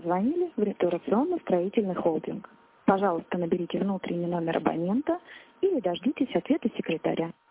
позвонили в реставрационно-строительный холдинг. Пожалуйста, наберите внутренний номер абонента или дождитесь ответа секретаря.